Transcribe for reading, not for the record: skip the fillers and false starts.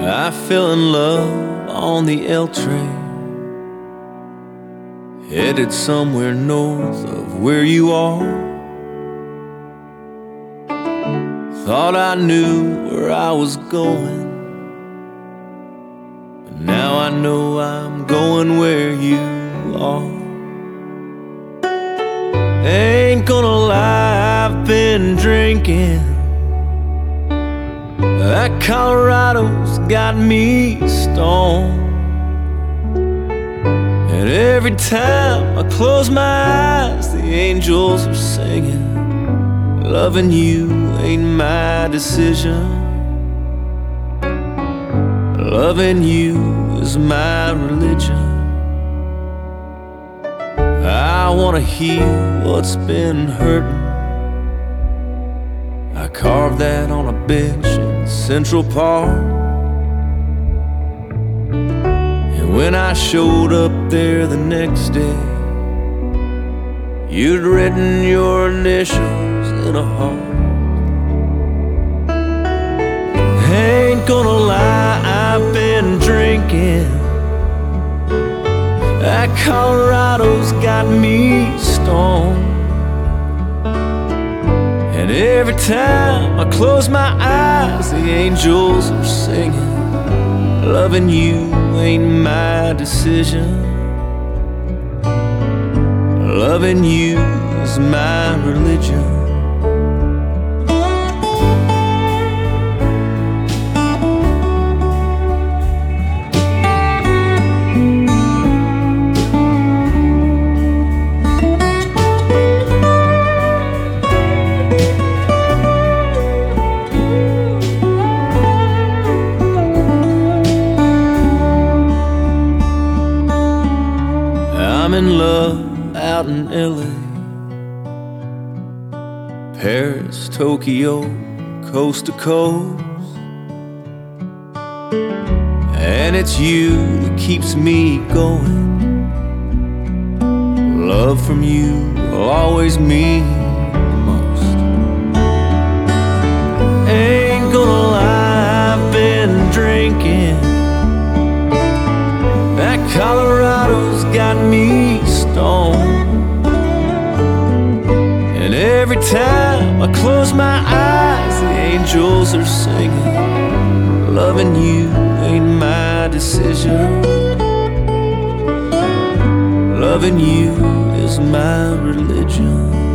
I fell in love on the L train, headed somewhere north of where you are. Thought I knew where I was going, but now I know I'm going where you are. Ain't gonna lie, I've been drinking. That Colorado's got me stoned, and every time I close my eyes, the angels are singing, loving you ain't my decision. Loving you is my religion. I wanna heal what's been hurting. I carved that on a bench in Central Park, and when I showed up there the next day, you'd written your initials in a heart. Ain't gonna lie, I've been drinking. That Colorado's got me stoned, and every time I close my eyes, the angels are singing, loving you ain't my decision. Loving you is my religion. I'm in love out in LA, Paris, Tokyo, coast to coast, and it's you that keeps me going. Love from you will always mean the most. Ain't gonna lie, I've been drinking. That Colorado's got me stoned, and every time I close my eyes, the angels are singing, loving you ain't my decision. Loving you is my religion.